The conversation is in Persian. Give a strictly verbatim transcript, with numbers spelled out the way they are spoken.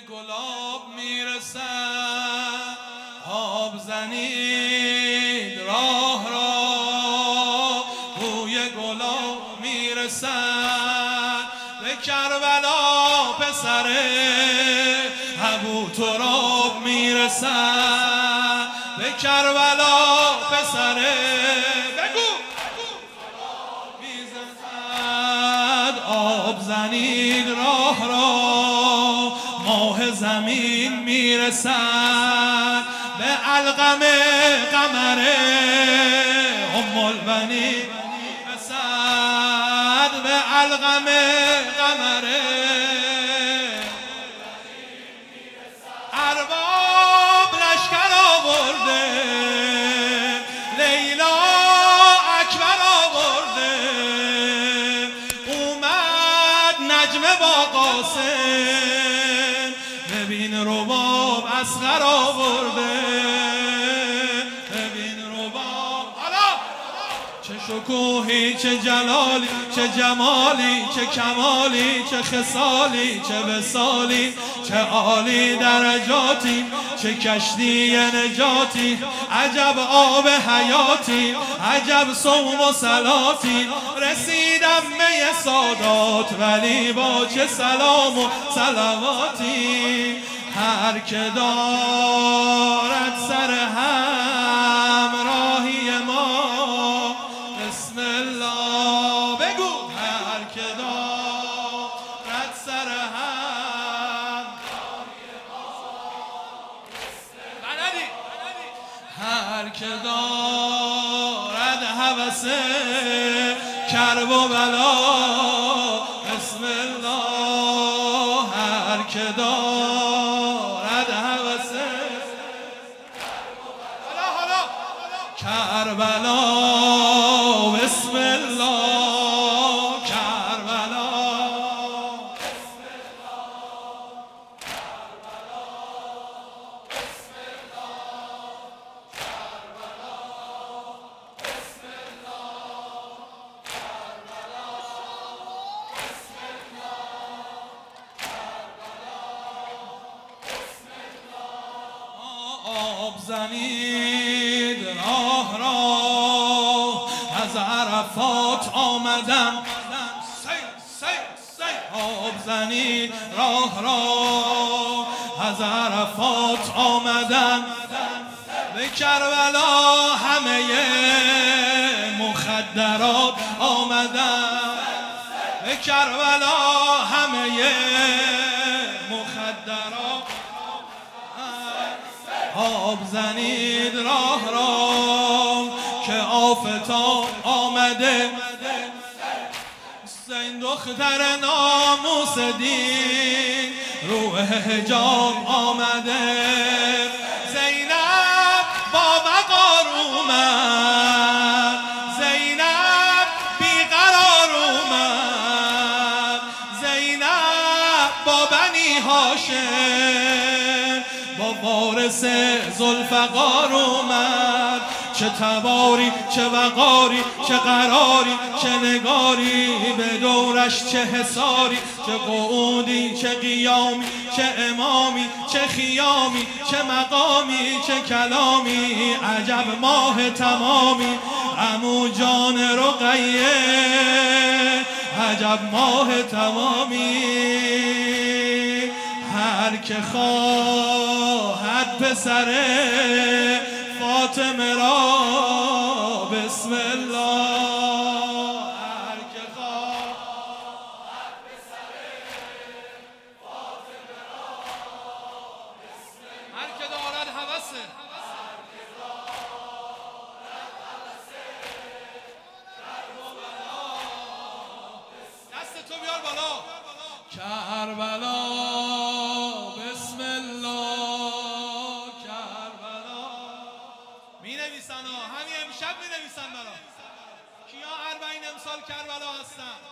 گلاب میرسد، آب زنید راه را، بوی گلاب میرسد. به کربلا پسر ابو تراب میرسد، به کربلا پسر بگو میزند. آب زنید راه را، ماه زمین میرسد. به علقم قمر ام البنین میرسد، به علقم قمر ارباب لشکر آورده، لیلا اکبر آورده. اومد نجم با قاسم، ببین رباب اصغر آورده. ببین رباب حالا چه شکوهی، چه جلالی، چه جمالی، چه کمالی، چه خصالی، چه وصالی، چه عالی درجاتی، چه کشتی نجاتی. عجب آب حیاتی، عجب صوم و صلاتی. رسیدم می سادات ولی با چه سلام و صلواتی. هر که دارد سر همراهی ما، بسم الله بگو. هر که دارد سر همراهی ما، بلدی. هر که دارد هوس کرب و بلا، بسم الله. هر که دارد هوس کربلا، بسم الله. کربلا بسم الله، کربلا بسم الله، کربلا بسم الله، کربلا بسم الله، کربلا بسم الله. آب زنید راه را، از عرفات آمدم. سی سی سی آب زنید راه را، از عرفات آمدم. به کربلا همه مخدرات آمدم. به کربلا همه مخدرات. آب زنید راه را که آفتاب آمده. حسین دختر ناموس دین روح حجاب آمده. زینب با وقار اومد، زینب بیقرار اومد. زینب با بنی هاشم، با وارث ذوالفقار اومد. چه تباری، چه وقاری، چه قراری، چه نگاری، به دورش چه حصاری، چه قعودی، چه قیامی، چه امامی، چه خیامی، چه مقامی، چه کلامی. عجب ماه تمامی، عمو جان رقیه، عجب ماه تمامی. هر که خواهد پسر فاطمه را، بسم الله. هر که خواهد پسر فاطمه را، بسم الله. هر که دارد هوسه، هر که دارد هوسه کرب و بلا، دست تو بیار بالا. کربلا بسم الله، کربلا. می نویسن ها، همین امشب می نویسن برا. کیا اربعین امسال کربلا هستن؟